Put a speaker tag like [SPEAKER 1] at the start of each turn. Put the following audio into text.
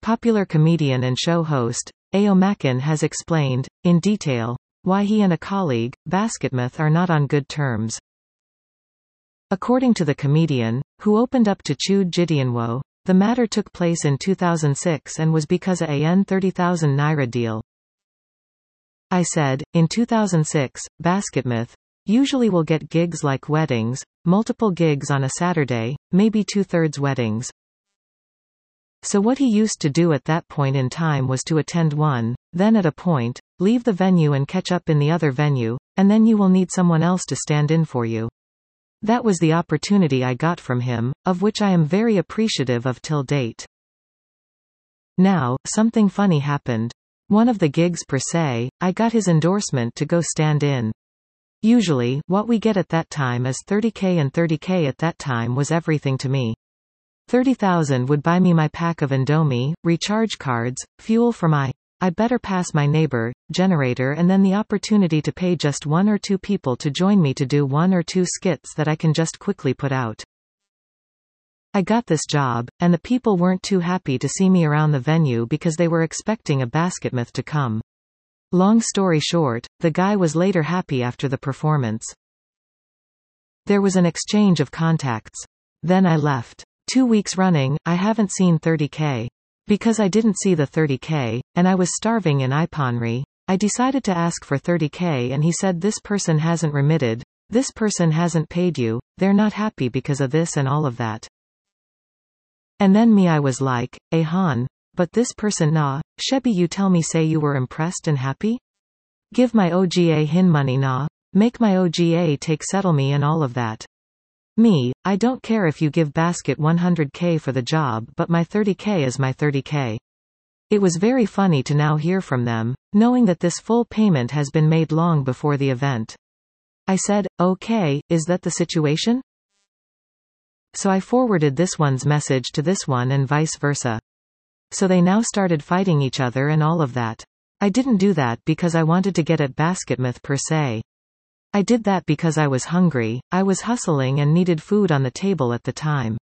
[SPEAKER 1] Popular comedian and show host, Ao Makin has explained, in detail, why he and a colleague, Basketmouth, are not on good terms. According to the comedian, who opened up to Chud Gideonwo, the matter took place in 2006 and was because of a 30,000 naira deal. I said, in 2006, Basketmouth usually will get gigs like weddings, multiple gigs on a Saturday, maybe 2/3 weddings. So what he used to do at that point in time was to attend one, then at a point, leave the venue and catch up in the other venue, and then you will need someone else to stand in for you. That was the opportunity I got from him, of which I am very appreciative of till date. Now, something funny happened. One of the gigs per se, I got his endorsement to go stand in. Usually, what we get at that time is 30k, and 30k at that time was everything to me. 30,000 would buy me my pack of Indomie, recharge cards, fuel for my I better pass my neighbor generator, and then the opportunity to pay just 1 or 2 people to join me to do 1 or 2 skits that I can just quickly put out. I got this job, and the people weren't too happy to see me around the venue because they were expecting a Basketmouth to come. Long story short, the guy was later happy after the performance. There was an exchange of contacts. Then I left. 2 weeks running, I haven't seen 30k. Because I didn't see the 30k, and I was starving in Iponri, I decided to ask for 30k, and he said this person hasn't remitted, this person hasn't paid you, they're not happy because of this and all of that. And then I was like, Han, but this person nah, shebi you tell me say you were impressed and happy? Give my OGA hin money nah, make my OGA take settle me and all of that. I don't care if you give Basket 100k for the job, but my 30k is my 30k. It was very funny to now hear from them, knowing that this full payment has been made long before the event. I said, okay, is that the situation? So I forwarded this one's message to this one and vice versa. So they now started fighting each other and all of that. I didn't do that because I wanted to get at Basketmouth per se. I did that because I was hungry, I was hustling and needed food on the table at the time.